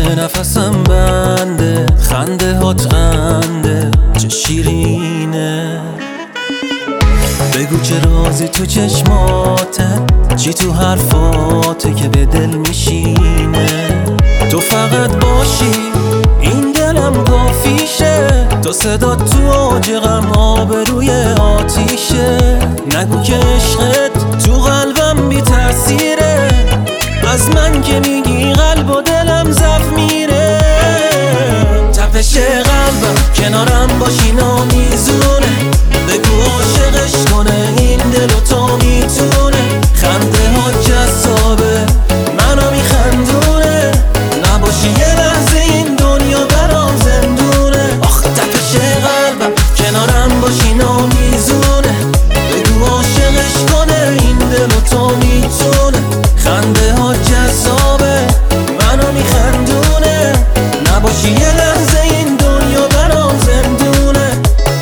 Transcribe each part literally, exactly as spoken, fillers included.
نفسم بنده، خنده هات قنده چه شیرینه. بگو چه رازی تو چشماته، چی تو حرفاته که به دل میشینه. تو فقط باشی این دلم کافیشه، تو صدا تو آج غم آبروی آتیشه. نگو که عشقت تو قلبم بی تأثیره، از من که میگی قلب و دلم ضعف میره. تپش قلبم کنارم باشی نامیزونه، بگو عاشقش کنه این دل و تو میتونه. خنده ها جذابه منو میخندونه، نباشی یه لحظه این دنیا برام زندونه. آخ تپش قلبم کنارم باشی نامیزونه، بگو عاشقش کنه این دل و تو میتونه. خنده ها جذابه منو میخندونه، نباشی یه لحظه این دنیا برام زندونه.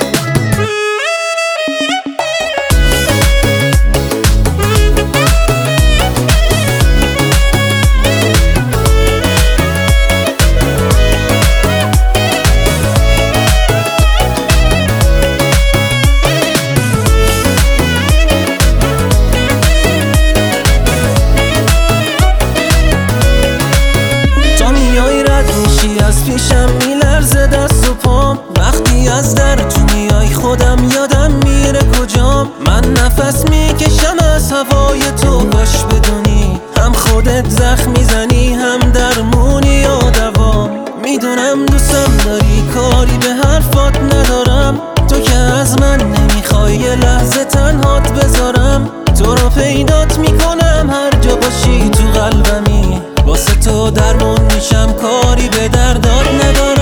از پیشم میلرزه دست و پام، وقتی از در تو میای خودم یادم میره کجام. من نفس میکشم از هوای تو، باش بدونی هم خودت زخم میزنی هم درمونی یا دوام. میدونم دوستم داری کاری به حرفات ندارم، تو که از من نمیخوای یه لحظه تنهات بذارم. تو رو پیدات میکنم هر جا باشی تو قلبمی، واسه تو درمون میشم کاری به دردات ندارم.